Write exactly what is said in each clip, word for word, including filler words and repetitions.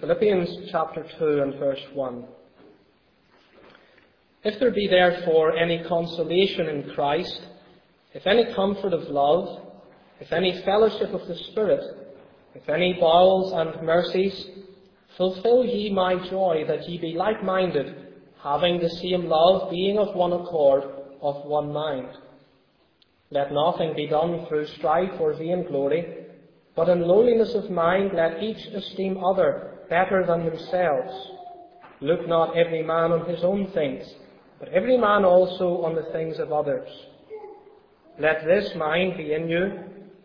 Philippians chapter two and verse one. If there be therefore any consolation in Christ, if any comfort of love, if any fellowship of the Spirit, if any bowels and mercies, fulfill ye my joy, that ye be like-minded, having the same love, being of one accord, of one mind. Let nothing be done through strife or vainglory, but in lowliness of mind let each esteem other better than themselves. Look not every man on his own things, but every man also on the things of others. Let this mind be in you,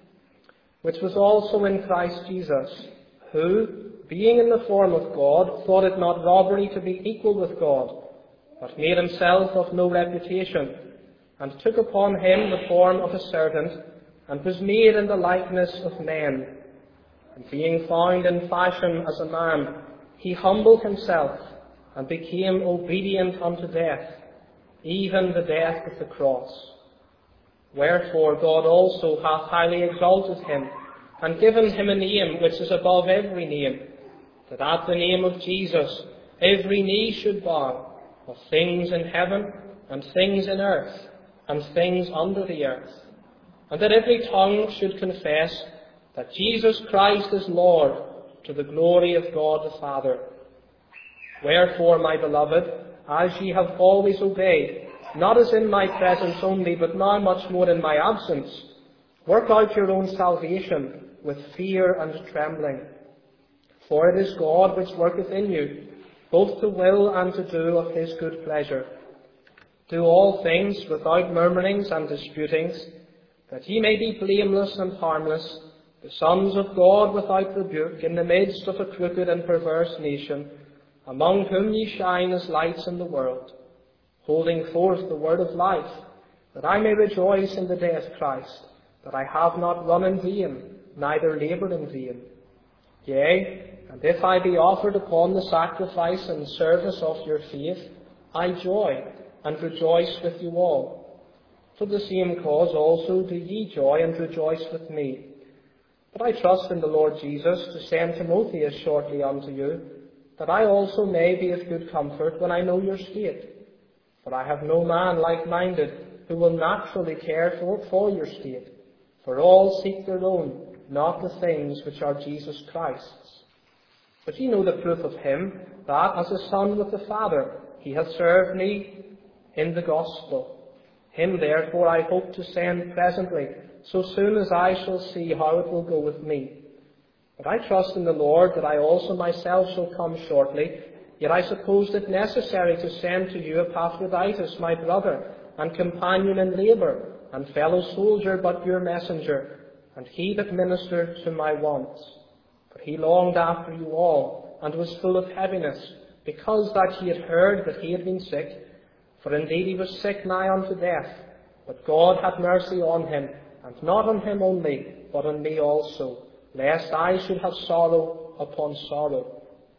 which was also in Christ Jesus, who, being in the form of God, thought it not robbery to be equal with God, but made himself of no reputation, and took upon him the form of a servant, and was made in the likeness of men. And being found in fashion as a man, he humbled himself, and became obedient unto death, even the death of the cross. Wherefore God also hath highly exalted him, and given him a name which is above every name, that at the name of Jesus every knee should bow, of things in heaven, and things in earth, and things under the earth, and that every tongue should confess that Jesus Christ is Lord, to the glory of God the Father. Wherefore, my beloved, as ye have always obeyed, not as in my presence only, but now much more in my absence, work out your own salvation with fear and trembling. For it is God which worketh in you, both to will and to do of his good pleasure. Do all things without murmurings and disputings, that ye may be blameless and harmless, the sons of God without rebuke, in the midst of a crooked and perverse nation, among whom ye shine as lights in the world, holding forth the word of life, that I may rejoice in the day of Christ, that I have not run in vain, neither laboured in vain. Yea, and if I be offered upon the sacrifice and service of your faith, I joy, and rejoice with you all. For the same cause also do ye joy and rejoice with me. But I trust in the Lord Jesus to send Timotheus shortly unto you, that I also may be of good comfort when I know your state. For I have no man like-minded who will naturally care for, for your state. For all seek their own, not the things which are Jesus Christ's. But ye know the proof of him, that as a son with the Father he hath served me in the gospel. Him therefore I hope to send presently, so soon as I shall see how it will go with me. But I trust in the Lord that I also myself shall come shortly. Yet I supposed it necessary to send to you Epaphroditus, my brother, and companion in labour, and fellow soldier, but your messenger, and he that ministered to my wants. For he longed after you all, and was full of heaviness, because that he had heard that he had been sick. For indeed he was sick nigh unto death, but God had mercy on him, and not on him only, but on me also, lest I should have sorrow upon sorrow.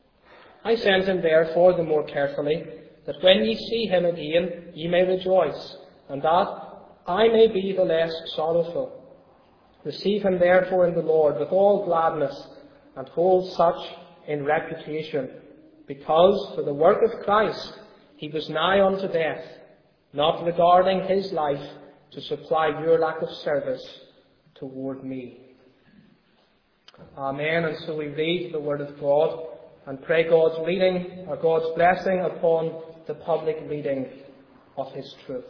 I sent him therefore the more carefully, that when ye see him again ye may rejoice, and that I may be the less sorrowful. Receive him therefore in the Lord with all gladness, and hold such in reputation, because for the work of Christ he was nigh unto death, not regarding his life to supply your lack of service toward me. Amen. And so we read the word of God and pray God's leading or God's blessing upon the public reading of his truth.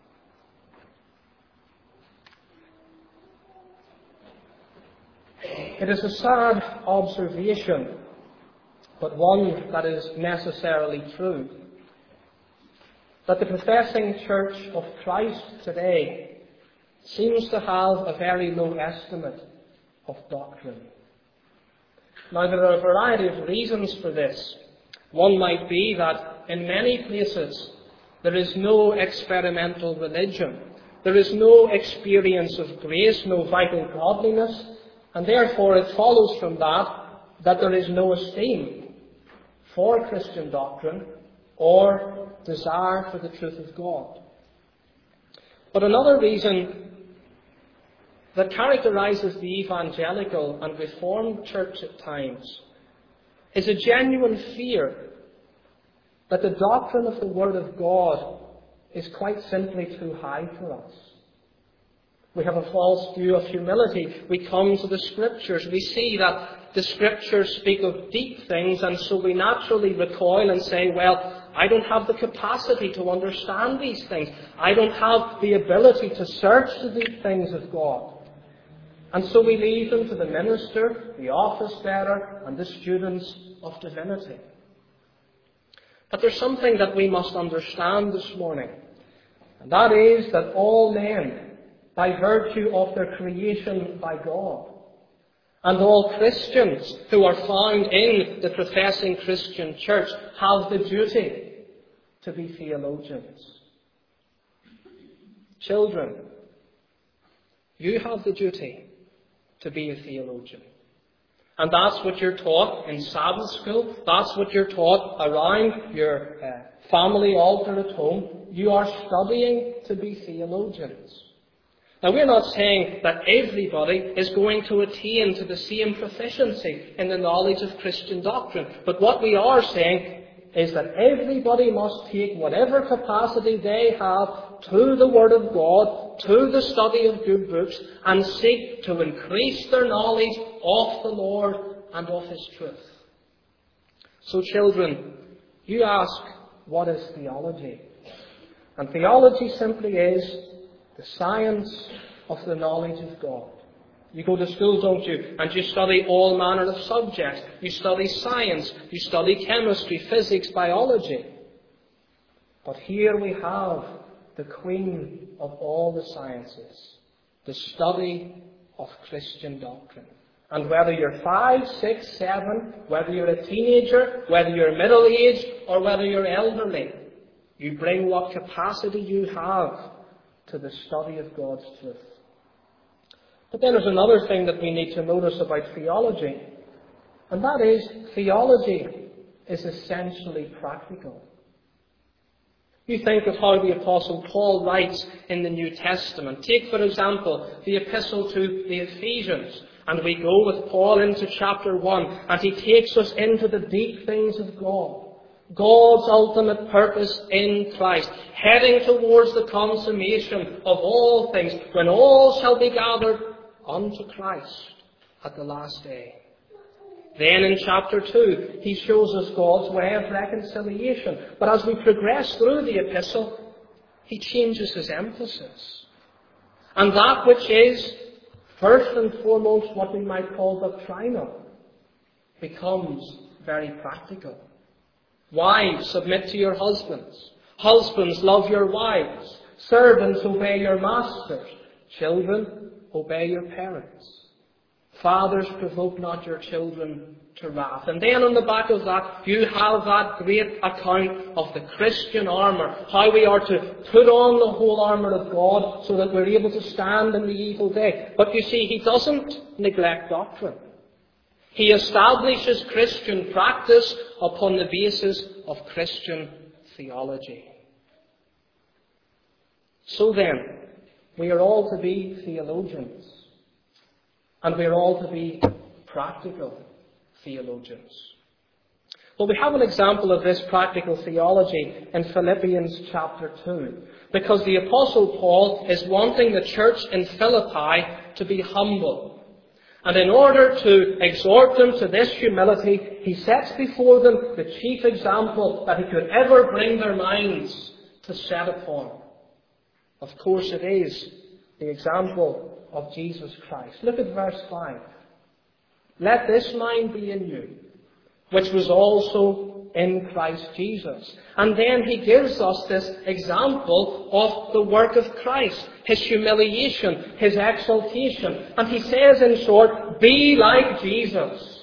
It is a sad observation, but one that is necessarily true, that the professing Church of Christ today seems to have a very low estimate of doctrine. Now, there are a variety of reasons for this. One might be that in many places there is no experimental religion. There is no experience of grace, no vital godliness, and therefore it follows from that that there is no esteem for Christian doctrine or desire for the truth of God. But another reason that characterizes the evangelical and Reformed church at times is a genuine fear that the doctrine of the Word of God is quite simply too high for us. We have a false view of humility. We come to the Scriptures. We see that the Scriptures speak of deep things, and so we naturally recoil and say, well, I don't have the capacity to understand these things. I don't have the ability to search the deep things of God. And so we leave them to the minister, the office bearer, and the students of divinity. But there's something that we must understand this morning, and that is that all men, by virtue of their creation by God, and all Christians who are found in the professing Christian church, have the duty to be theologians. Children, you have the duty to be a theologian. And that's what you're taught in Sabbath school. That's what you're taught around your uh, family altar at home. You are studying to be theologians. Now, we're not saying that everybody is going to attain to the same proficiency in the knowledge of Christian doctrine. But what we are saying is that everybody must take whatever capacity they have to the Word of God, to the study of good books, and seek to increase their knowledge of the Lord and of His truth. So, children, you ask, what is theology? And theology simply is the science of the knowledge of God. You go to school, don't you, and you study all manner of subjects. You study science, you study chemistry, physics, biology. But here we have the queen of all the sciences, the study of Christian doctrine. And whether you're five, six, seven, whether you're a teenager, whether you're middle-aged, or whether you're elderly, you bring what capacity you have to the study of God's truth. But then there's another thing that we need to notice about theology, and that is theology is essentially practical. You think of how the Apostle Paul writes in the New Testament. Take, for example, the epistle to the Ephesians, and we go with Paul into chapter one, and he takes us into the deep things of God. God's ultimate purpose in Christ, heading towards the consummation of all things, when all shall be gathered unto Christ at the last day. Then in chapter two, he shows us God's way of reconciliation. But as we progress through the epistle, he changes his emphasis. And that which is first and foremost what we might call doctrinal becomes very practical. Wives, submit to your husbands. Husbands, love your wives. Servants, obey your masters. Children, obey your parents. Fathers, provoke not your children to wrath. And then on the back of that, you have that great account of the Christian armour, how we are to put on the whole armour of God so that we're able to stand in the evil day. But you see, he doesn't neglect doctrine. He establishes Christian practice upon the basis of Christian theology. So then, we are all to be theologians. And we are all to be practical theologians. Well, we have an example of this practical theology in Philippians chapter two. Because the Apostle Paul is wanting the church in Philippi to be humble. And in order to exhort them to this humility, he sets before them the chief example that he could ever bring their minds to set upon. Of course it is the example of Jesus Christ. Look at verse five. Let this mind be in you, which was also in Christ Jesus. And then he gives us this example of the work of Christ, his humiliation, his exaltation. And he says in short, be like Jesus.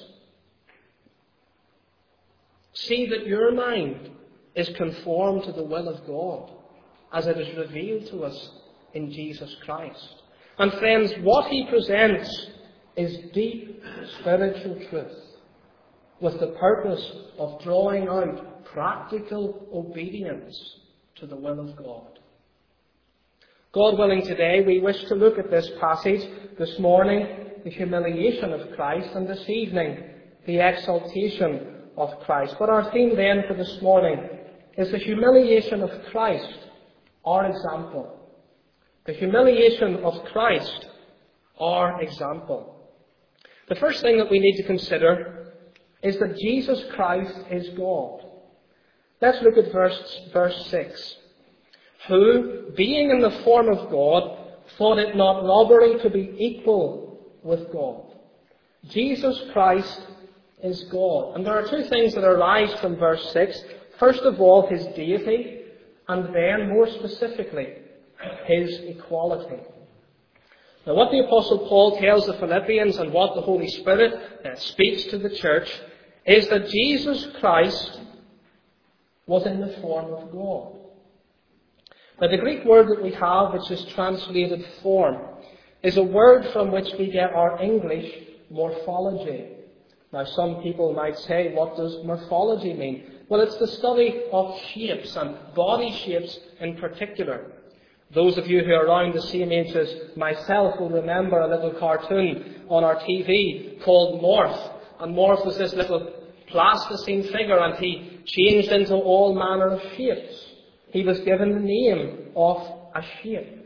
See that your mind is conformed to the will of God, as it is revealed to us in Jesus Christ. And friends, what he presents is deep spiritual truth, with the purpose of drawing out practical obedience to the will of God. God willing, today we wish to look at this passage. This morning, the humiliation of Christ, and this evening, the exaltation of Christ. But our theme then for this morning is the humiliation of Christ, our example. The humiliation of Christ, our example. The first thing that we need to consider is that Jesus Christ is God. Let's look at verse, verse six. Who, being in the form of God, thought it not robbery to be equal with God. Jesus Christ is God. And there are two things that arise from verse six. First of all, his deity, and then, more specifically, his equality. Now, what the Apostle Paul tells the Philippians and what the Holy Spirit uh, speaks to the church is that Jesus Christ was in the form of God. Now, the Greek word that we have, which is translated form, is a word from which we get our English morphology. Now, some people might say, what does morphology mean? Well, it's the study of shapes and body shapes in particular. Those of you who are around the same age as myself will remember a little cartoon on our T V called Morph. And Morph was this little plasticine figure, and he changed into all manner of shapes. He was given the name of a shape.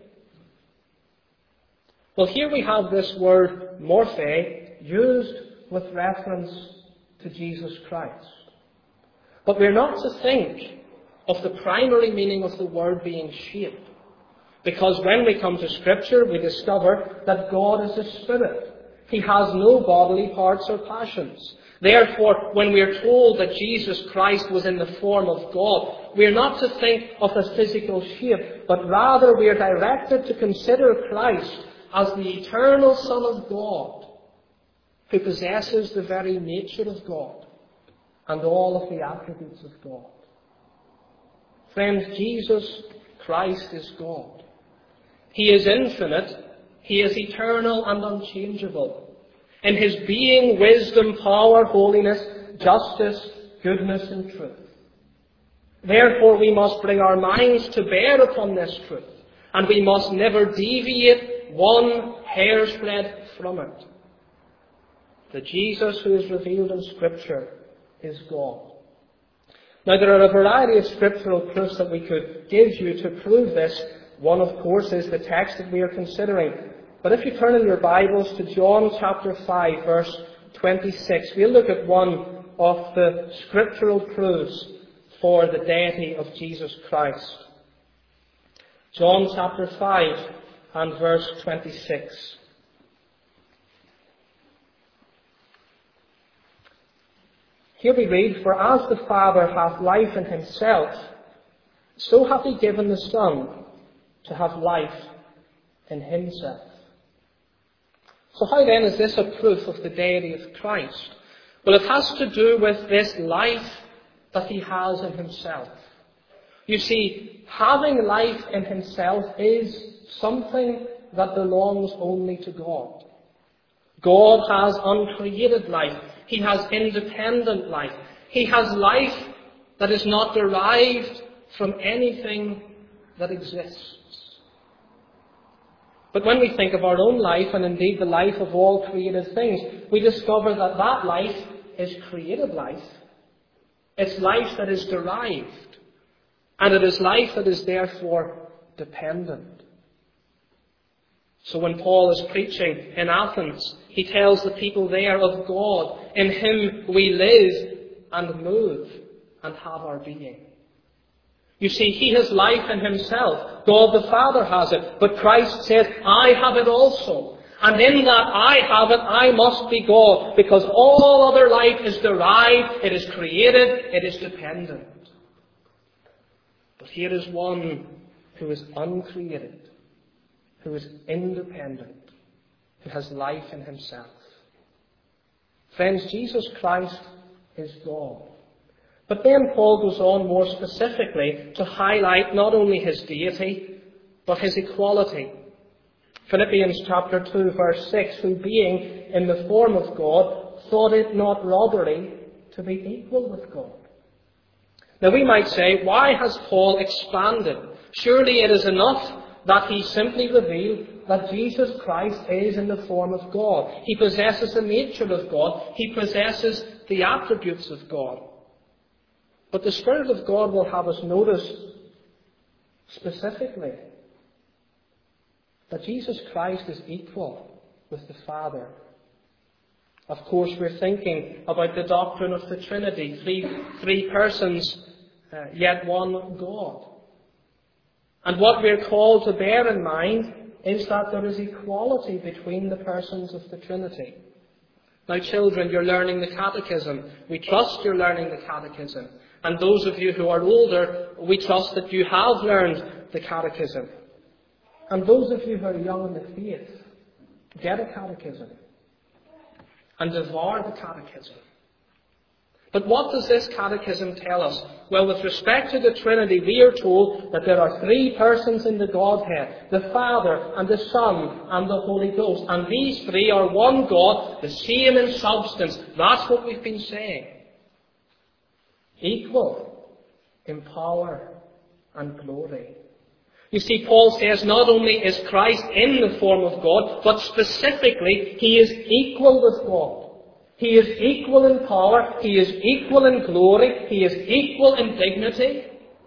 Well, here we have this word morphe used with reference to Jesus Christ. But we're not to think of the primary meaning of the word being shape. Because when we come to Scripture, we discover that God is a spirit. He has no bodily parts or passions. Therefore, when we are told that Jesus Christ was in the form of God, we are not to think of a physical shape, but rather we are directed to consider Christ as the eternal Son of God, who possesses the very nature of God and all of the attributes of God. Friends, Jesus Christ is God. He is infinite. He is eternal and unchangeable. In his being, wisdom, power, holiness, justice, goodness, and truth. Therefore, we must bring our minds to bear upon this truth, and we must never deviate one hair's breadth from it. The Jesus who is revealed in Scripture is God. Now, there are a variety of scriptural proofs that we could give you to prove this. One, of course, is the text that we are considering. But if you turn in your Bibles to John chapter five, verse twenty-six, we'll look at one of the scriptural proofs for the deity of Jesus Christ. John chapter five and verse twenty-six. Here we read, For as the Father hath life in himself, so hath he given the Son to have life in himself. So how then is this a proof of the deity of Christ? Well, it has to do with this life that he has in himself. You see, having life in himself is something that belongs only to God. God has uncreated life. He has independent life. He has life that is not derived from anything that exists. But when we think of our own life, and indeed the life of all created things, we discover that that life is created life. It's life that is derived. And it is life that is therefore dependent. So when Paul is preaching in Athens, he tells the people there of God, in him we live and move and have our being. You see, he has life in himself. God the Father has it. But Christ says, I have it also. And in that I have it, I must be God. Because all other life is derived, it is created, it is dependent. But here is one who is uncreated, who is independent, who has life in himself. Friends, Jesus Christ is God. But then Paul goes on more specifically to highlight not only his deity, but his equality. Philippians chapter two, verse six, who being in the form of God, thought it not robbery to be equal with God. Now we might say, why has Paul expanded? Surely it is enough that he simply revealed that Jesus Christ is in the form of God. He possesses the nature of God. He possesses the attributes of God. But the Spirit of God will have us notice specifically that Jesus Christ is equal with the Father. Of course, we're thinking about the doctrine of the Trinity, three, three persons, uh, yet one God. And what we're called to bear in mind is that there is equality between the persons of the Trinity. Now, children, you're learning the Catechism. We trust you're learning the Catechism. And those of you who are older, we trust that you have learned the Catechism. And those of you who are young in the faith, get a catechism and devour the Catechism. But what does this Catechism tell us? Well, with respect to the Trinity, we are told that there are three persons in the Godhead, the Father and the Son and the Holy Ghost. And these three are one God, the same in substance. That's what we've been saying. Equal in power and glory. You see, Paul says not only is Christ in the form of God, but specifically, he is equal with God. He is equal in power, he is equal in glory, he is equal in dignity.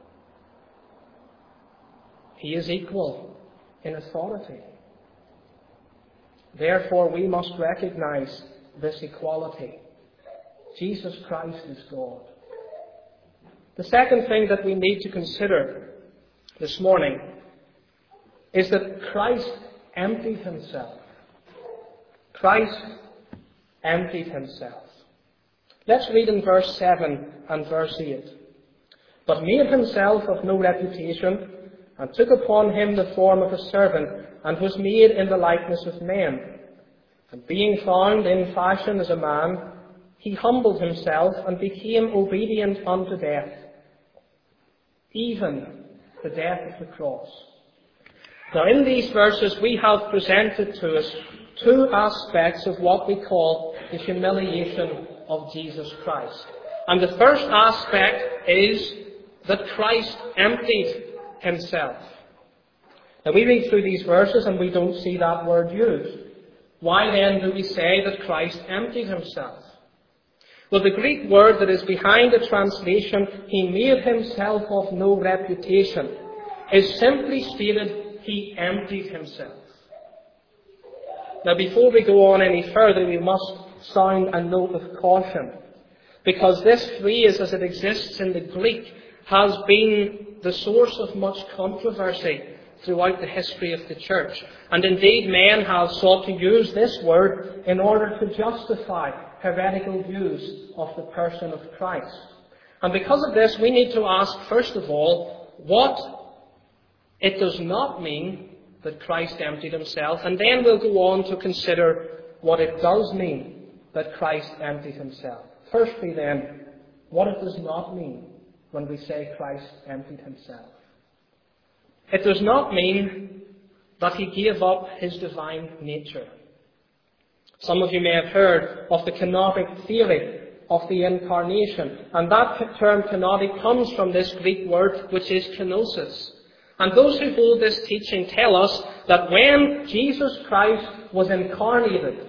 He is equal in authority. Therefore, we must recognize this equality. Jesus Christ is God. The second thing that we need to consider this morning is that Christ emptied himself. Christ emptied himself. Let's read in verse seven and verse eight. But made himself of no reputation, and took upon him the form of a servant, and was made in the likeness of men. And being found in fashion as a man, he humbled himself, and became obedient unto death, even the death of the cross. Now, in these verses, we have presented to us two aspects of what we call the humiliation of Jesus Christ. And the first aspect is that Christ emptied himself. Now, we read through these verses and we don't see that word used. Why then do we say that Christ emptied himself? Well, the Greek word that is behind the translation, he made himself of no reputation, is simply stated, he emptied himself. Now, before we go on any further, we must sound a note of caution, because this phrase, as it exists in the Greek, has been the source of much controversy throughout the history of the church. And indeed, men have sought to use this word in order to justify heretical views of the person of Christ. And because of this, we need to ask, first of all, what it does not mean that Christ emptied himself, and then we'll go on to consider what it does mean that Christ emptied himself. Firstly, then, what it does not mean when we say Christ emptied himself. It does not mean that he gave up his divine nature. Some of you may have heard of the kenotic theory of the incarnation, and that term kenotic comes from this Greek word, which is kenosis. And those who hold this teaching tell us that when Jesus Christ was incarnated,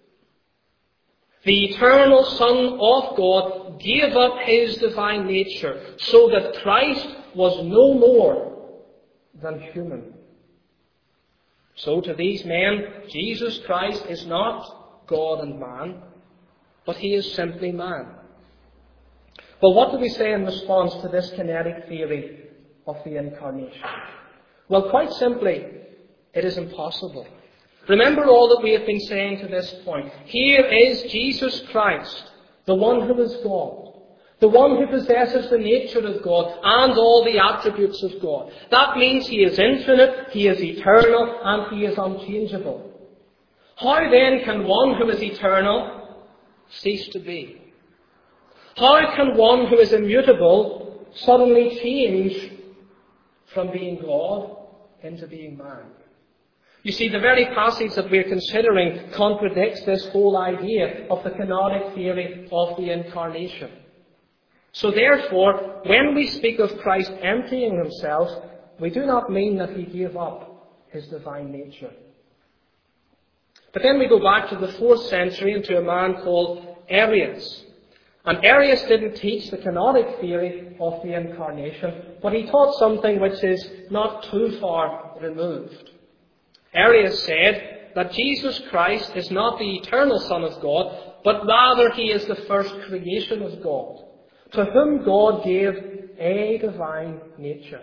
the eternal Son of God gave up his divine nature so that Christ was no more than human. So to these men, Jesus Christ is not God and man, but he is simply man. Well, what do we say in response to this kinetic theory of the incarnation? Well, quite simply, it is impossible. Remember all that we have been saying to this point. Here is Jesus Christ, the one who is God, the one who possesses the nature of God and all the attributes of God. That means he is infinite, he is eternal, and he is unchangeable. How then can one who is eternal cease to be? How can one who is immutable suddenly change from being God into being man? You see, the very passage that we're considering contradicts this whole idea of the kenotic theory of the incarnation. So therefore, when we speak of Christ emptying himself, we do not mean that he gave up his divine nature. But then we go back to the fourth century and to a man called Arius. And Arius didn't teach the canonic theory of the Incarnation, but he taught something which is not too far removed. Arius said that Jesus Christ is not the eternal Son of God, but rather he is the first creation of God, to whom God gave a divine nature.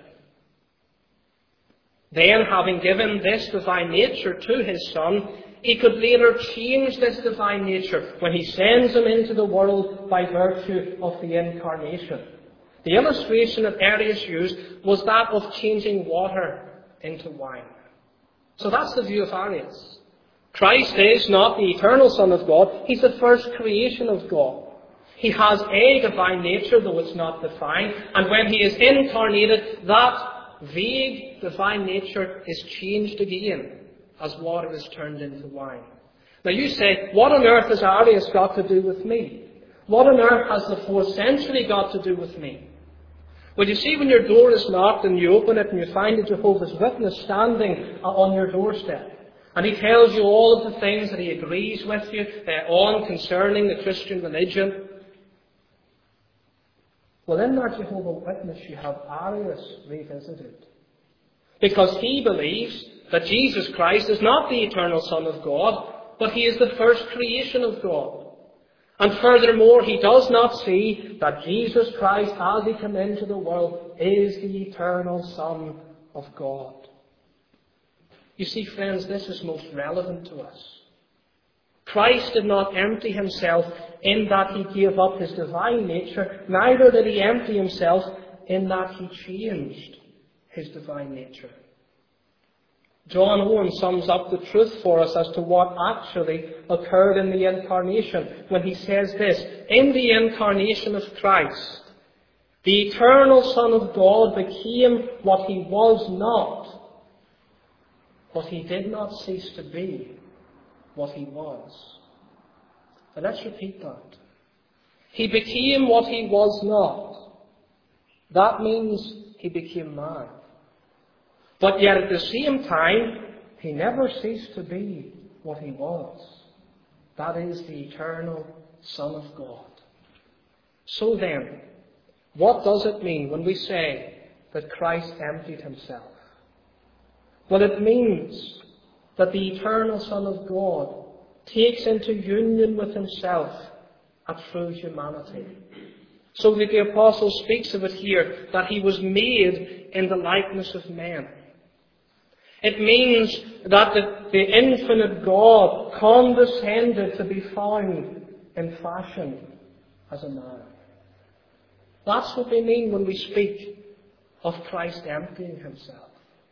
Then, having given this divine nature to his Son, he could later change this divine nature when he sends him into the world by virtue of the Incarnation. The illustration that Arius used was that of changing water into wine. So that's the view of Arius. Christ is not the eternal Son of God. He's the first creation of God. He has a divine nature, though it's not defined. And when he is incarnated, that vague divine nature is changed again as water is turned into wine. Now you say, what on earth has Arius got to do with me? What on earth has the fourth century got to do with me? Well, you see, when your door is knocked and you open it and you find a Jehovah's Witness standing on your doorstep, and he tells you all of the things that he agrees with you uh, on concerning the Christian religion, well, in that Jehovah's Witness you have Arius revisited. Because he believes that Jesus Christ is not the eternal Son of God, but he is the first creation of God. And furthermore, he does not see that Jesus Christ, as he came into the world, is the eternal Son of God. You see, friends, this is most relevant to us. Christ did not empty himself in that he gave up his divine nature, neither did he empty himself in that he changed his divine nature. John Owen sums up the truth for us as to what actually occurred in the Incarnation when he says this: in the Incarnation of Christ, the eternal Son of God became what he was not, but he did not cease to be what he was. Now let's repeat that. He became what he was not. That means he became man. But yet at the same time, he never ceased to be what he was. That is the eternal Son of God. So then, what does it mean when we say that Christ emptied himself? Well, it means that the eternal Son of God takes into union with himself a true humanity. So that the Apostle speaks of it here, that he was made in the likeness of men. It means that the, the infinite God condescended to be found in fashion as a man. That's what we mean when we speak of Christ emptying himself.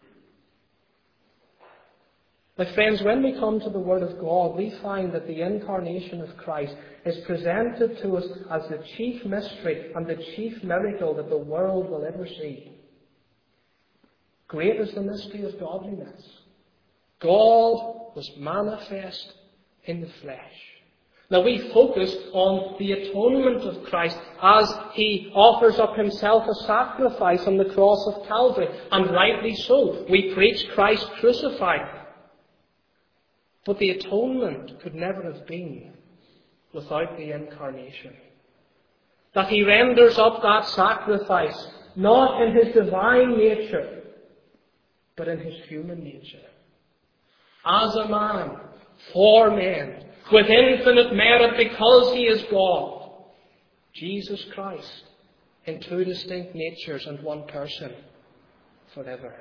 My friends, when we come to the Word of God, we find that the Incarnation of Christ is presented to us as the chief mystery and the chief miracle that the world will ever see. Great is the mystery of godliness. God was manifest in the flesh. Now we focus on the atonement of Christ as he offers up himself a sacrifice on the cross of Calvary, and rightly so. We preach Christ crucified. But the atonement could never have been without the Incarnation. That he renders up that sacrifice not in his divine nature, but in his human nature. As a man, for men, with infinite merit because he is God, Jesus Christ, in two distinct natures and one person, forever.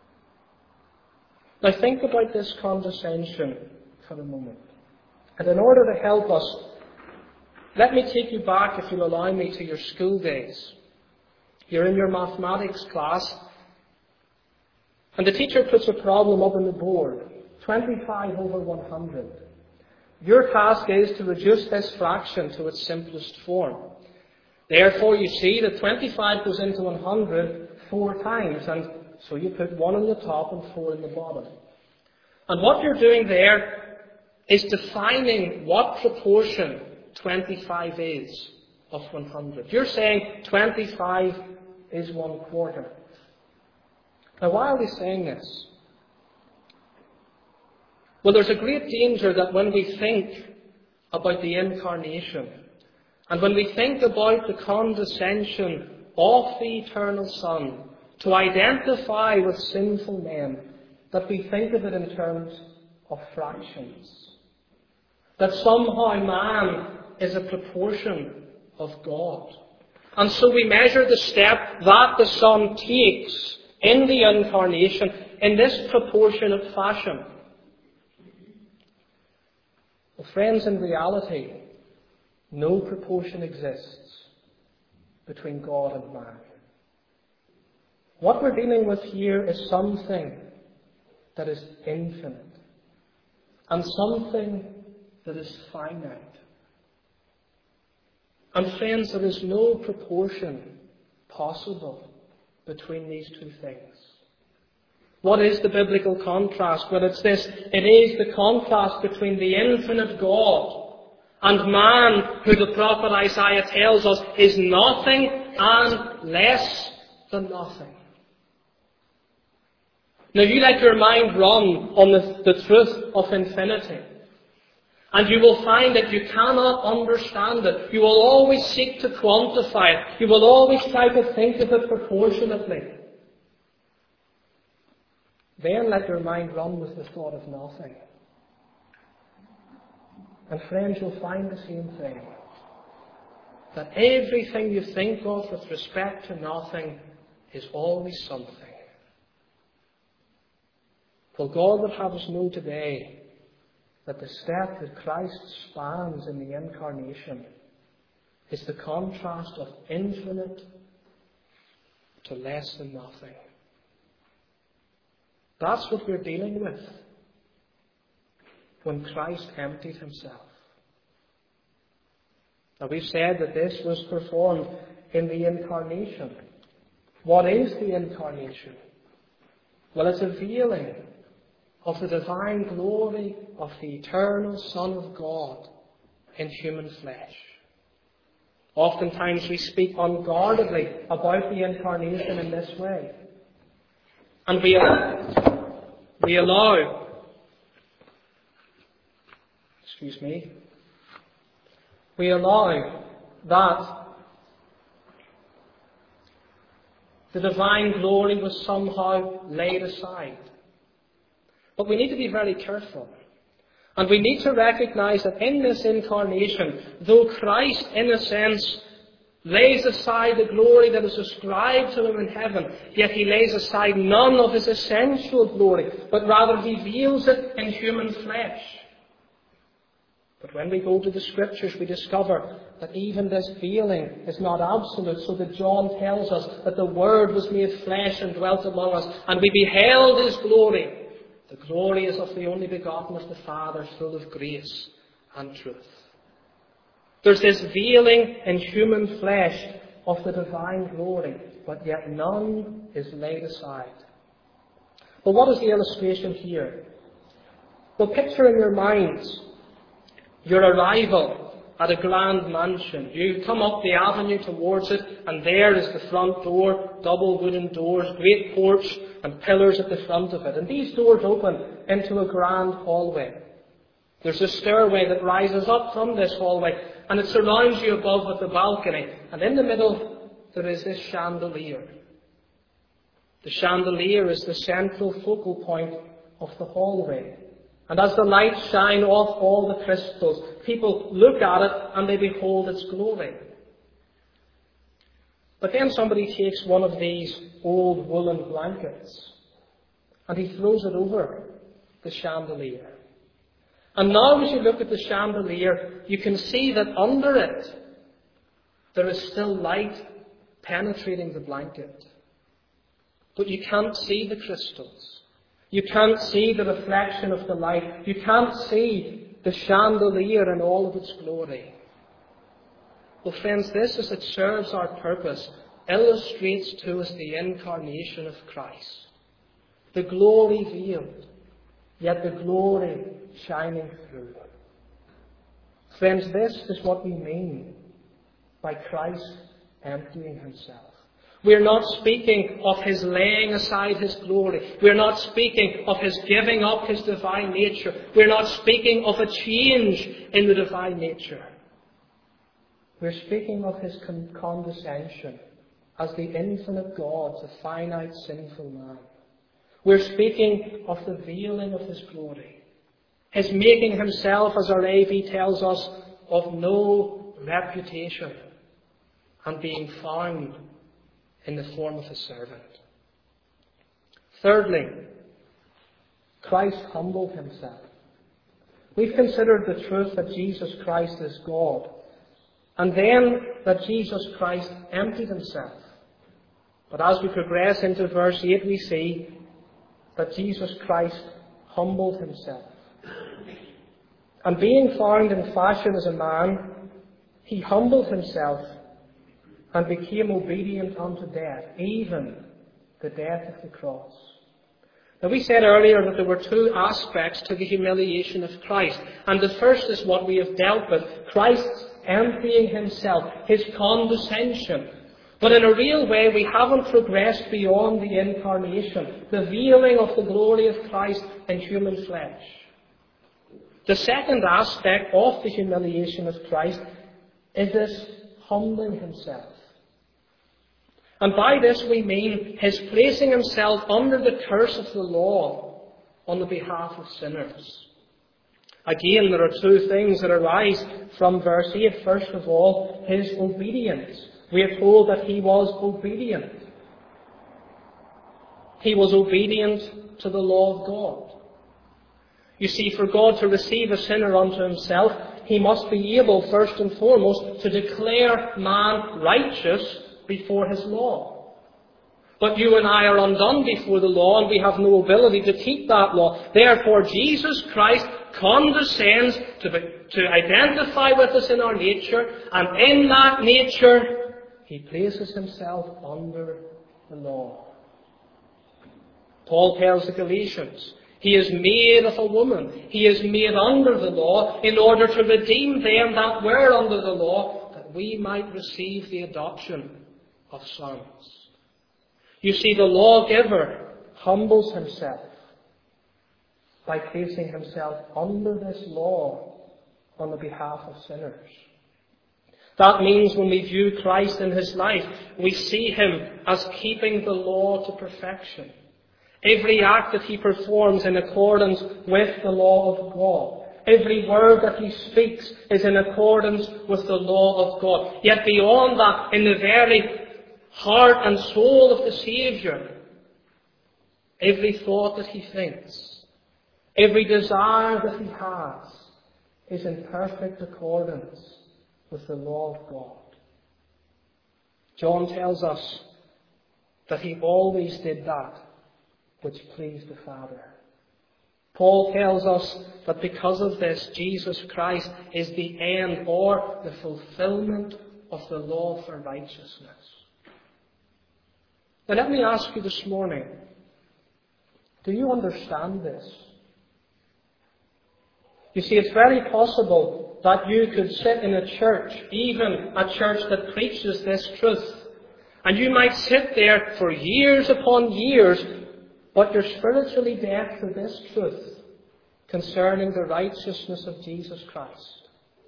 Now think about this condescension for a moment. And in order to help us, let me take you back, if you'll allow me, to your school days. You're in your mathematics class, and the teacher puts a problem up on the board, twenty-five over one hundred. Your task is to reduce this fraction to its simplest form. Therefore, you see that twenty-five goes into one hundred four times, and so you put one on the top and four in the bottom. And what you're doing there is defining what proportion twenty-five is of one hundred. You're saying twenty-five is one quarter. Now, why are we saying this? Well, there's a great danger that when we think about the Incarnation And when we think about the condescension of the eternal Son to identify with sinful men, that we think of it in terms of fractions. That somehow man is a proportion of God. And so we measure the step that the Son takes in the incarnation in this proportionate fashion. Well, friends, in reality, no proportion exists between God and man. What we're dealing with here is something that is infinite and something that is finite. And friends, there is no proportion possible between these two things. What is the biblical contrast? Well, it's this. It is the contrast between the infinite God and man, who the prophet Isaiah tells us is nothing and less than nothing. Now, you let your mind run on the, the truth of infinity, and you will find that you cannot understand it. You will always seek to quantify it. You will always try to think of it proportionately. Then let your mind run with the thought of nothing. And friends, you'll find the same thing. That everything you think of with respect to nothing is always something. For God would have us know today that the step that Christ spans in the incarnation is the contrast of infinite to less than nothing. That's what we're dealing with when Christ emptied himself. Now, we've said that this was performed in the incarnation. What is the incarnation? Well, it's a veiling of the divine glory of the eternal Son of God in human flesh. Oftentimes we speak unguardedly about the incarnation in this way. And we, we allow, excuse me, we allow that the divine glory was somehow laid aside. But we need to be very careful. And we need to recognize that in this incarnation, though Christ, in a sense, lays aside the glory that is ascribed to him in heaven, yet he lays aside none of his essential glory, but rather he veils it in human flesh. But when we go to the Scriptures, we discover that even this veiling is not absolute, so that John tells us that the Word was made flesh and dwelt among us, and we beheld his glory. The glory is of the only begotten of the Father, full of grace and truth. There's this veiling in human flesh of the divine glory, but yet none is laid aside. But what is the illustration here? Well, picture in your minds your arrival at a grand mansion. You come up the avenue towards it, and there is the front door, double wooden doors, great porch, and pillars at the front of it. And these doors open into a grand hallway. There's a stairway that rises up from this hallway, and it surrounds you above with a balcony. And in the middle, there is this chandelier. The chandelier is the central focal point of the hallway. And as the lights shine off all the crystals, people look at it and they behold its glory. But then somebody takes one of these old woolen blankets and he throws it over the chandelier. And now as you look at the chandelier, you can see that under it there is still light penetrating the blanket. But you can't see the crystals. You can't see the reflection of the light. You can't see the chandelier in all of its glory. Well, friends, this, as it serves our purpose, illustrates to us the incarnation of Christ. The glory veiled, yet the glory shining through. Friends, this is what we mean by Christ emptying himself. We're not speaking of his laying aside his glory. We're not speaking of his giving up his divine nature. We're not speaking of a change in the divine nature. We're speaking of his con- condescension as the infinite God to finite sinful man. We're speaking of the veiling of his glory, his making himself, as our A V tells us, of no reputation and being found in the form of a servant. Thirdly, Christ humbled himself. We've considered the truth that Jesus Christ is God, and then that Jesus Christ emptied himself. But as we progress into verse eight, we see that Jesus Christ humbled himself. And being found in fashion as a man, he humbled himself and became obedient unto death, even the death of the cross. Now, we said earlier that there were two aspects to the humiliation of Christ. And the first is what we have dealt with, Christ's emptying himself, his condescension. But in a real way, we haven't progressed beyond the incarnation, the veiling of the glory of Christ in human flesh. The second aspect of the humiliation of Christ is this humbling himself. And by this we mean his placing himself under the curse of the law on the behalf of sinners. Again, there are two things that arise from verse eight. First of all, his obedience. We are told that he was obedient. He was obedient to the law of God. You see, for God to receive a sinner unto himself, he must be able, first and foremost, to declare man righteous before his law. But you and I are undone before the law, and we have no ability to keep that law. Therefore, Jesus Christ condescends to, be, to identify with us in our nature, and in that nature, he places himself under the law. Paul tells the Galatians, he is made of a woman. He is made under the law in order to redeem them that were under the law, that we might receive the adoption of sons. You see, the lawgiver humbles himself by placing himself under this law on the behalf of sinners. That means when we view Christ in his life, we see him as keeping the law to perfection. Every act that he performs in accordance with the law of God. Every word that he speaks is in accordance with the law of God. Yet beyond that, in the very heart and soul of the Saviour, every thought that he thinks, every desire that he has, is in perfect accordance with the law of God. John tells us that he always did that which pleased the Father. Paul tells us that because of this, Jesus Christ is the end or the fulfillment of the law for righteousness. Now let me ask you this morning, do you understand this? You see, it's very possible that you could sit in a church, even a church that preaches this truth, and you might sit there for years upon years, but you're spiritually deaf to this truth concerning the righteousness of Jesus Christ.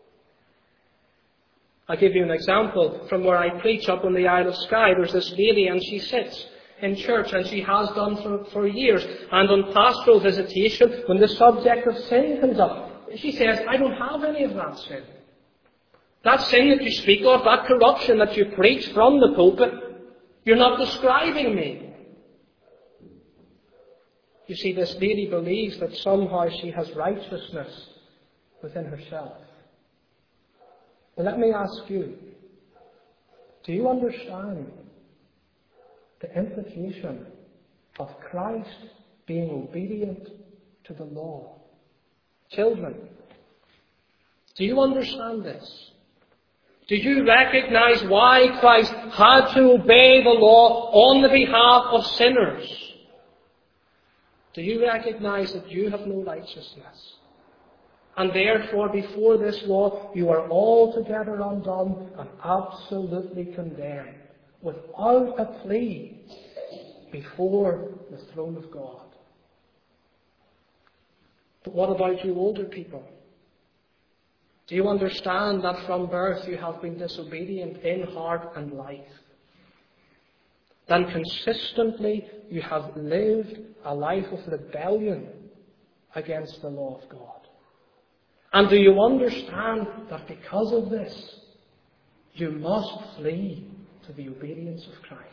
I'll give you an example from where I preach up on the Isle of Skye. There's this lady, and she sits in church, and she has done for, for years. And on pastoral visitation, when the subject of sin comes up, she says, I don't have any of that sin. That sin that you speak of, that corruption that you preach from the pulpit, you're not describing me. You see, this lady believes that somehow she has righteousness within herself. But let me ask you, do you understand the implication of Christ being obedient to the law? Children, do you understand this? Do you recognize why Christ had to obey the law on the behalf of sinners? Do you recognize that you have no righteousness? And therefore, before this law, you are altogether undone and absolutely condemned, without a plea, before the throne of God. But what about you older people? Do you understand that from birth you have been disobedient in heart and life? Then consistently you have lived a life of rebellion against the law of God. And do you understand that because of this, you must flee to the obedience of Christ?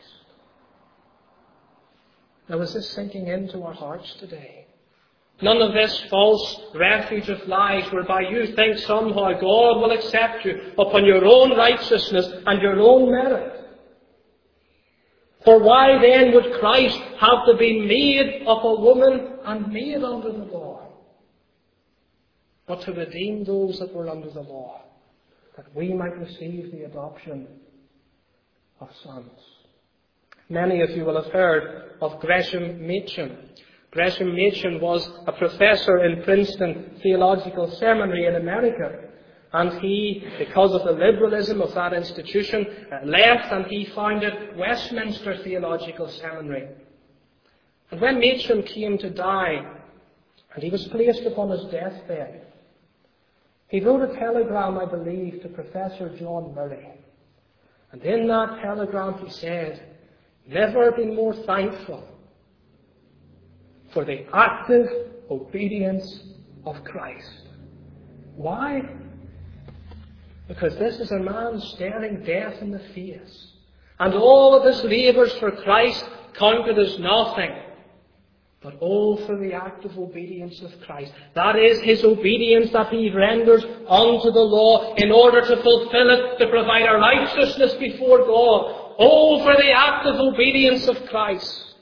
Now, is this sinking into our hearts today? None of this false refuge of lies whereby you think somehow God will accept you upon your own righteousness and your own merit. For why then would Christ have to be made of a woman and made under the law? But to redeem those that were under the law, that we might receive the adoption of sons. Many of you will have heard of Gresham Machen. Gresham Machen was a professor in Princeton Theological Seminary in America. And he, because of the liberalism of that institution, left and he founded Westminster Theological Seminary. And when Machen came to die, and he was placed upon his deathbed, he wrote a telegram, I believe, to Professor John Murray. And in that telegram he said, "Never been more thankful for the active obedience of Christ." Why? Because this is a man staring death in the face. And all of his labours for Christ counted as nothing. But all for the active obedience of Christ. That is his obedience that he renders unto the law in order to fulfill it, to provide a righteousness before God. All for the active obedience of Christ.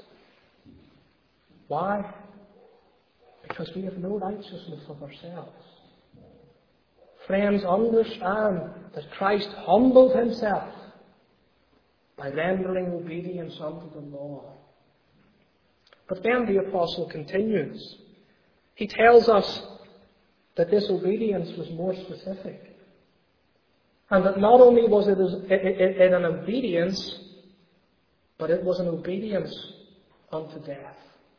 Why? Because we have no righteousness of ourselves. Friends, understand that Christ humbled himself by rendering obedience unto the law. But then the apostle continues. He tells us that this obedience was more specific. And that not only was it an obedience, but it was an obedience unto death.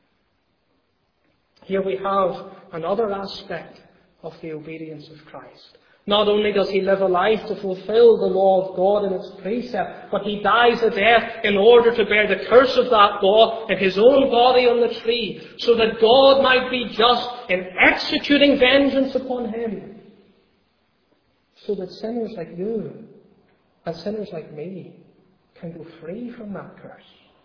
Here we have another aspect of the obedience of Christ. Not only does he live a life to fulfill the law of God and its precept, but he dies a death in order to bear the curse of that law in his own body on the tree, so that God might be just in executing vengeance upon him, so that sinners like you and sinners like me can go free from that curse.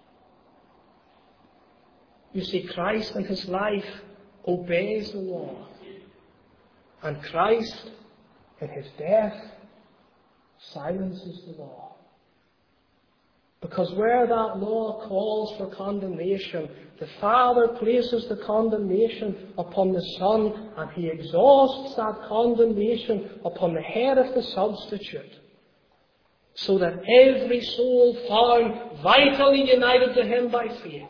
You see, Christ in his life obeys the law. And Christ, in his death, silences the law. Because where that law calls for condemnation, the Father places the condemnation upon the Son, and he exhausts that condemnation upon the head of the substitute, so that every soul found vitally united to him by faith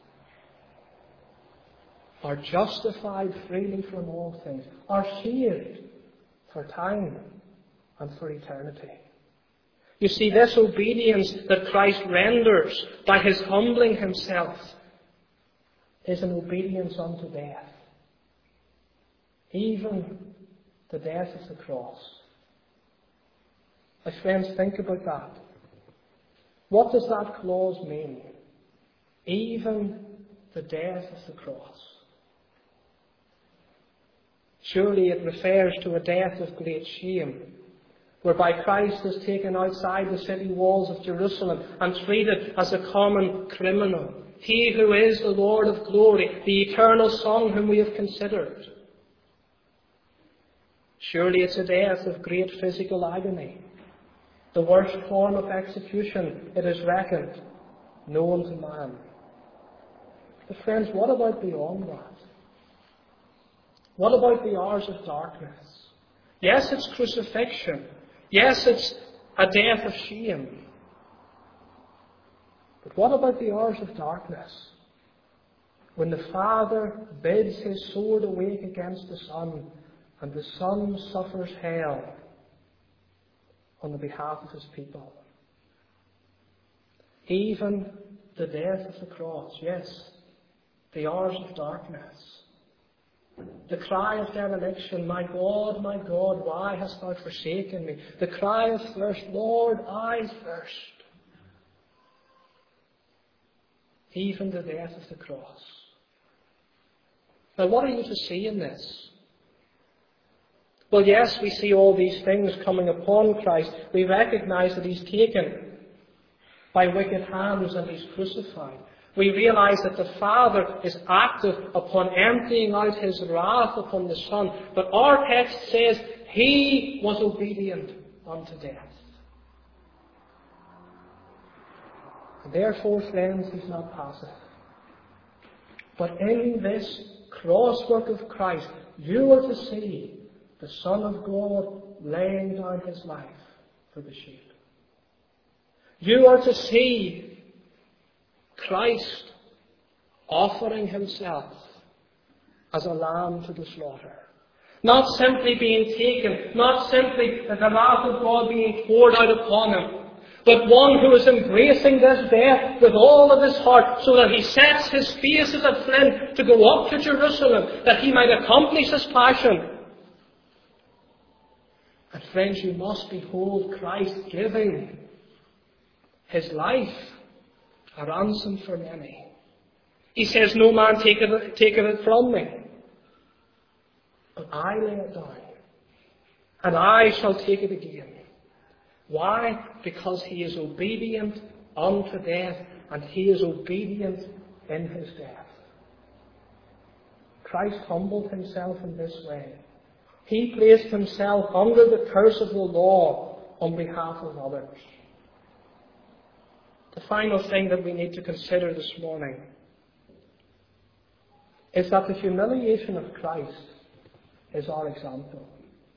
are justified freely from all things, are saved for time and for eternity. You see, this obedience that Christ renders by his humbling himself is an obedience unto death. Even the death of the cross. My friends, think about that. What does that clause mean? Even the death of the cross. Surely it refers to a death of great shame, whereby Christ is taken outside the city walls of Jerusalem and treated as a common criminal. He who is the Lord of glory, the eternal Son whom we have considered. Surely it's a death of great physical agony, the worst form of execution, it is reckoned, known to man. But friends, what about beyond that? What about the hours of darkness? Yes, it's crucifixion. Yes, it's a death of shame. But what about the hours of darkness? When the Father bids his sword awake against the Son, and the Son suffers hell on the behalf of his people. Even the death of the cross, yes, the hours of darkness. The cry of dereliction, my God, my God, why hast thou forsaken me? The cry of thirst, Lord, I thirst. Even the death of the cross. Now, what are you to see in this? Well, yes, we see all these things coming upon Christ. We recognize that He's taken by wicked hands and He's crucified. We realize that the Father is active upon emptying out His wrath upon the Son. But our text says He was obedient unto death. And therefore, friends, He's not passive. But in this cross work of Christ, you are to see the Son of God laying down His life for the sheep. You are to see Christ offering Himself as a lamb to the slaughter. Not simply being taken, not simply the wrath of God being poured out upon Him, but one who is embracing this death with all of his heart, so that he sets his face as a flint to go up to Jerusalem, that he might accomplish his passion. And friends, you must behold Christ giving His life a ransom for many. He says, no man taketh it, taketh it from me, but I lay it down, and I shall take it again. Why? Because He is obedient unto death, and He is obedient in His death. Christ humbled Himself in this way. He placed Himself under the curse of the law on behalf of others. The final thing that we need to consider this morning is that the humiliation of Christ is our example.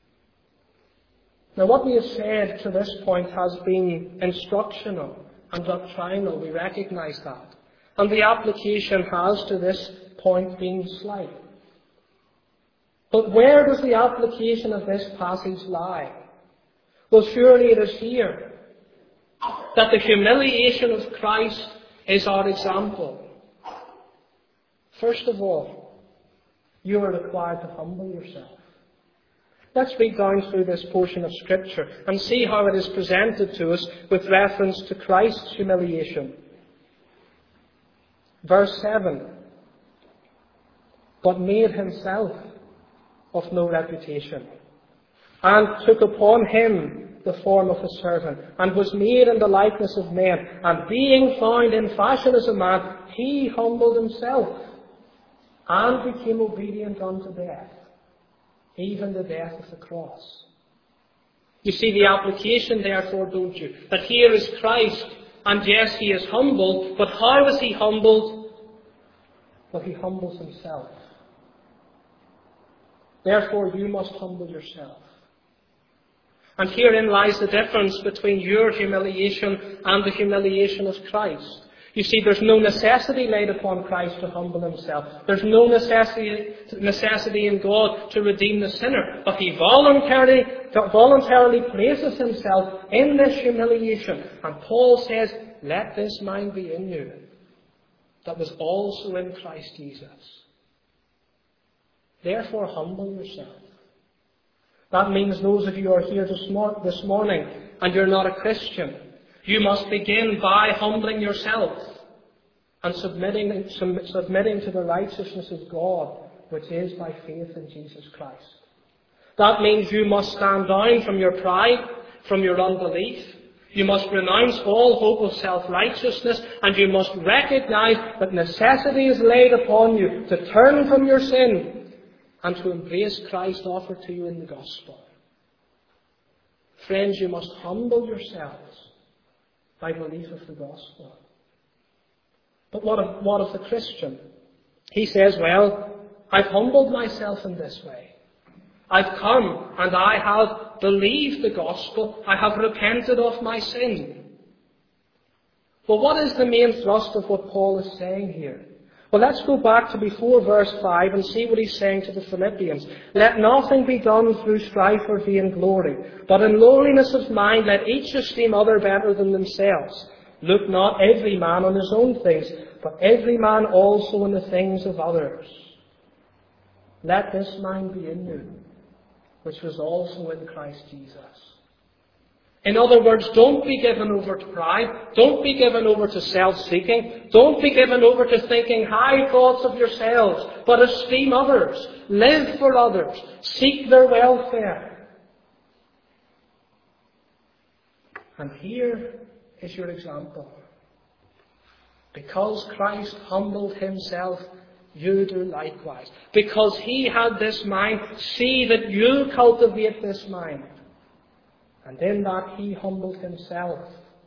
Now, what we have said to this point has been instructional and doctrinal. We recognize that. And the application has to this point been slight. But where does the application of this passage lie? Well, surely it is here. That the humiliation of Christ is our example. First of all, you are required to humble yourself. Let's read down through this portion of Scripture and see how it is presented to us with reference to Christ's humiliation. Verse seven. But made Himself of no reputation, and took upon Him the form of a servant, and was made in the likeness of men, and being found in fashion as a man, He humbled Himself, and became obedient unto death, even the death of the cross. You see the application, therefore, don't you? That here is Christ, and yes, He is humbled, but how was He humbled? Well, He humbles Himself. Therefore, you must humble yourself. And herein lies the difference between your humiliation and the humiliation of Christ. You see, there's no necessity laid upon Christ to humble Himself. There's no necessity, necessity in God to redeem the sinner. But He voluntarily, voluntarily places Himself in this humiliation. And Paul says, let this mind be in you, that was also in Christ Jesus. Therefore, humble yourself. That means those of you who are here this morning and you're not a Christian, you must begin by humbling yourself and submitting, submitting to the righteousness of God, which is by faith in Jesus Christ. That means you must stand down from your pride, from your unbelief. You must renounce all hope of self-righteousness, and you must recognize that necessity is laid upon you to turn from your sin and to embrace Christ offered to you in the gospel. Friends, you must humble yourselves by belief of the gospel. But what of, what of the Christian? He says, well, I've humbled myself in this way. I've come and I have believed the gospel. I have repented of my sin. Well, what is the main thrust of what Paul is saying here? Well, let's go back to before verse five and see what he's saying to the Philippians. Let nothing be done through strife or vain glory, but in lowliness of mind let each esteem other better than themselves. Look not every man on his own things, but every man also on the things of others. Let this mind be in you, which was also in Christ Jesus. In other words, don't be given over to pride. Don't be given over to self-seeking. Don't be given over to thinking high thoughts of yourselves, but esteem others. Live for others. Seek their welfare. And here is your example. Because Christ humbled himself, you do likewise. Because he had this mind, see that you cultivate this mind. And in that he humbled himself.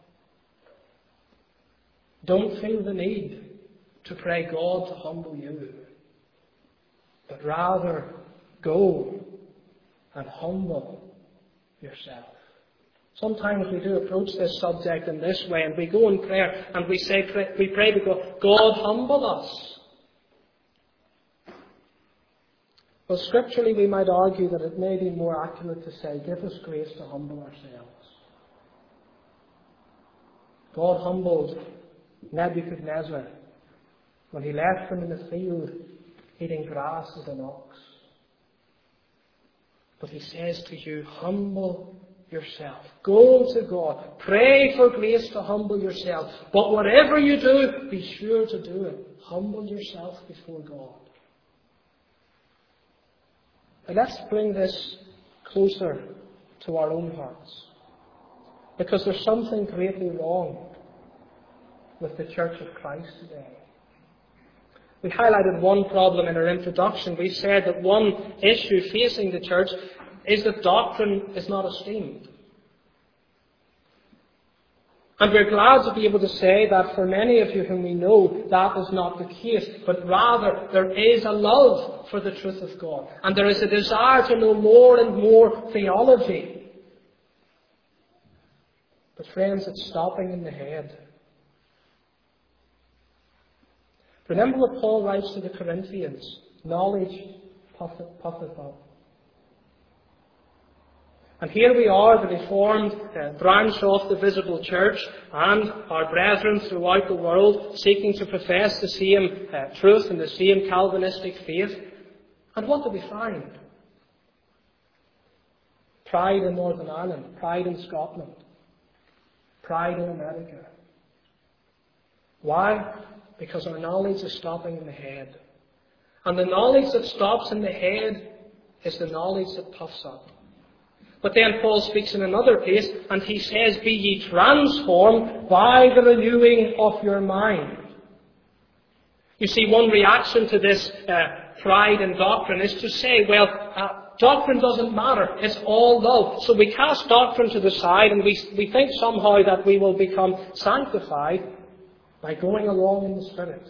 Don't feel the need to pray God to humble you, but rather go and humble yourself. Sometimes we do approach this subject in this way, and we go in prayer and we say, we pray to God, God, humble us. Well, scripturally we might argue that it may be more accurate to say, give us grace to humble ourselves. God humbled Nebuchadnezzar when he left him in the field eating grass as an ox. But he says to you, humble yourself. Go to God. Pray for grace to humble yourself. But whatever you do, be sure to do it. Humble yourself before God. And let's bring this closer to our own hearts. Because there's something greatly wrong with the Church of Christ today. We highlighted one problem in our introduction. We said that one issue facing the church is that doctrine is not esteemed. And we're glad to be able to say that for many of you whom we know, that is not the case. But rather, there is a love for the truth of God. And there is a desire to know more and more theology. But friends, it's stopping in the head. Remember what Paul writes to the Corinthians. Knowledge puffeth up. And here we are, the Reformed uh, branch of the visible church, and our brethren throughout the world seeking to profess the same uh, truth and the same Calvinistic faith. And what do we find? Pride in Northern Ireland, pride in Scotland, pride in America. Why? Because our knowledge is stopping in the head. And the knowledge that stops in the head is the knowledge that puffs up. But then Paul speaks in another place, and he says, be ye transformed by the renewing of your mind. You see, one reaction to this uh, pride in doctrine is to say, well, uh, doctrine doesn't matter. It's all love. So we cast doctrine to the side, and we, we think somehow that we will become sanctified by going along in the Spirit.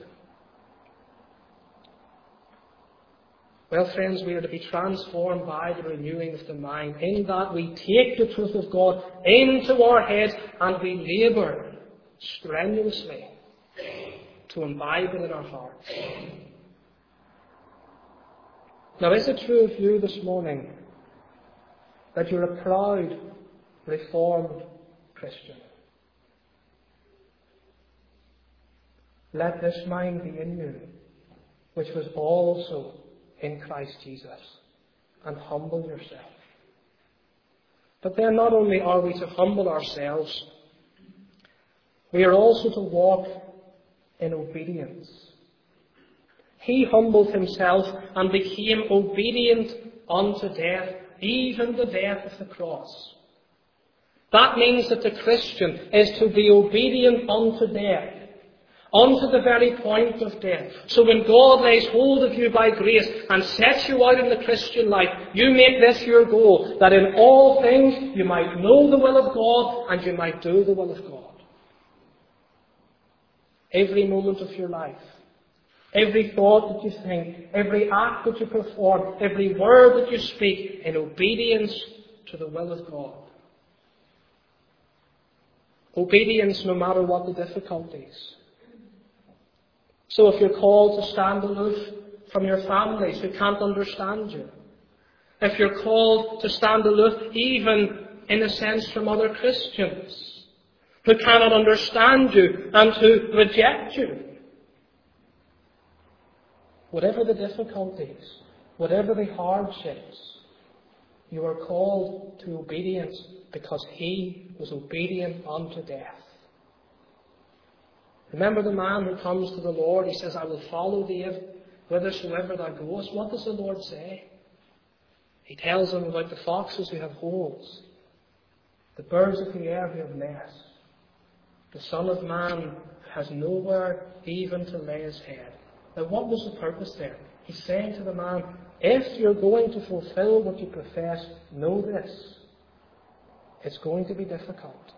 Well, friends, we are to be transformed by the renewing of the mind, in that we take the truth of God into our heads and we labour strenuously to imbibe it in our hearts. Now, is it true of you this morning that you're a proud, Reformed Christian? Let this mind be in you, which was also in Christ Jesus, and humble yourself. But then not only are we to humble ourselves, we are also to walk in obedience. He humbled himself and became obedient unto death, even the death of the cross. That means that the Christian is to be obedient unto death, unto the very point of death. So when God lays hold of you by grace and sets you out in the Christian life, you make this your goal, that in all things you might know the will of God and you might do the will of God. Every moment of your life, every thought that you think, every act that you perform, every word that you speak, in obedience to the will of God. Obedience no matter what the difficulties. So if you're called to stand aloof from your families who can't understand you, if you're called to stand aloof even in a sense from other Christians who cannot understand you and who reject you, whatever the difficulties, whatever the hardships, you are called to obedience because he was obedient unto death. Remember the man who comes to the Lord, he says, I will follow thee whithersoever thou goest. What does the Lord say? He tells him about the foxes who have holes, the birds of the air who have nests, the Son of Man has nowhere even to lay his head. Now what was the purpose there? He's saying to the man, if you're going to fulfill what you profess, know this. It's going to be difficult.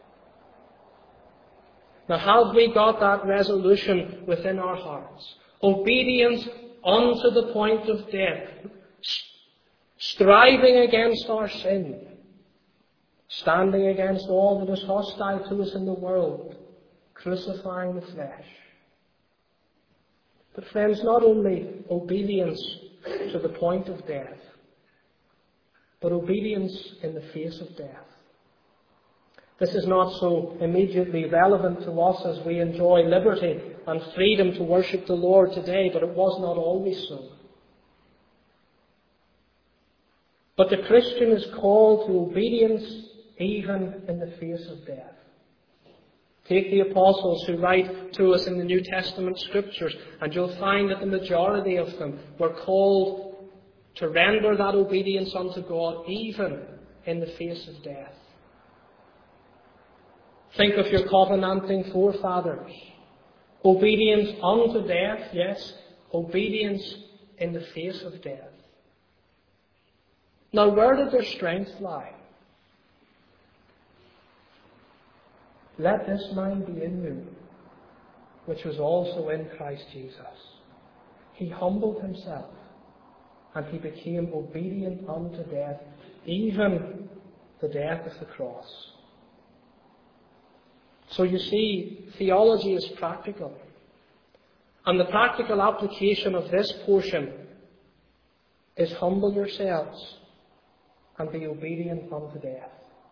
Now have we got that resolution within our hearts? Obedience unto the point of death. Striving against our sin. Standing against all that is hostile to us in the world. Crucifying the flesh. But friends, not only obedience to the point of death, but obedience in the face of death. This is not so immediately relevant to us as we enjoy liberty and freedom to worship the Lord today, but it was not always so. But the Christian is called to obedience even in the face of death. Take the apostles who write to us in the New Testament Scriptures, and you'll find that the majority of them were called to render that obedience unto God even in the face of death. Think of your covenanting forefathers. Obedience unto death, yes. Obedience in the face of death. Now, where did their strength lie? Let this mind be in you, which was also in Christ Jesus. He humbled himself, and he became obedient unto death, even the death of the cross. So you see, theology is practical. And the practical application of this portion is humble yourselves and be obedient unto death.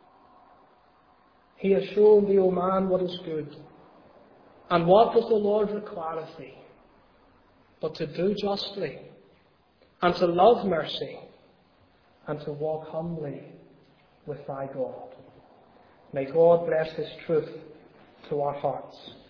He has shown thee, O man, what is good. And what does the Lord require of thee? But to do justly, and to love mercy, and to walk humbly with thy God. May God bless His truth to our hearts.